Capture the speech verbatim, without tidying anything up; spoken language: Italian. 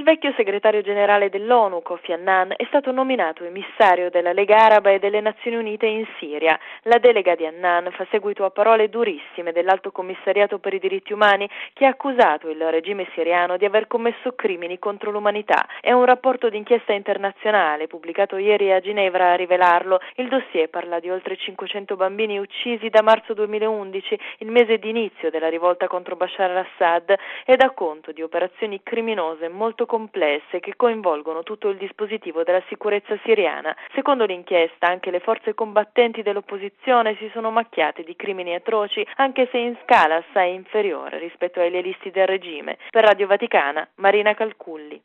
vecchio segretario generale dell'ONU, Kofi Annan, è stato nominato emissario della Lega Araba e delle Nazioni Unite in Siria. La delega di Annan fa seguito a parole durissime dell'Alto Commissariato per i diritti umani, che ha accusato il regime siriano di aver commesso crimini contro l'umanità. È un rapporto d'inchiesta internazionale pubblicato ieri a Ginevra a rivelarlo. Il dossier parla di oltre cinquecento bambini uccisi da marzo duemilaundici, il mese di inizio della rivolta contro Bashar al-Assad, e dà conto di operazioni criminose molto complesse che coinvolgono tutto il dispositivo della sicurezza siriana. Secondo l'inchiesta, anche le forze combattenti dell'opposizione si sono macchiate di crimini atroci, anche se in scala assai inferiore rispetto ai lealisti del regime. Per Radio Vaticana, Marina Calculli.